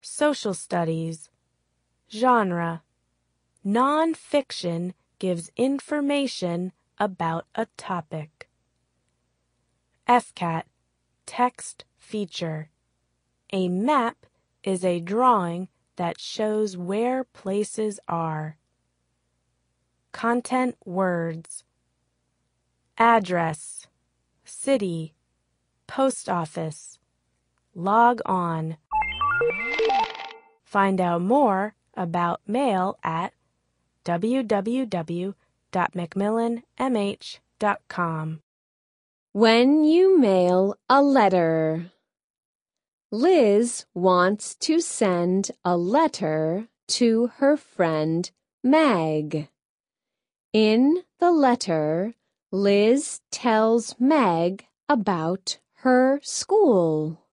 Social studies. Genre. Non-fiction gives information about a topic. FCAT. Text feature. A map is a drawing that shows where places are. Content words. Address, city, post office. Log on. Find out more about mail at www.macmillanmh.com. When you mail a letter. Liz wants to send a letter to her friend Meg. In the letter, Liz tells Meg about her school.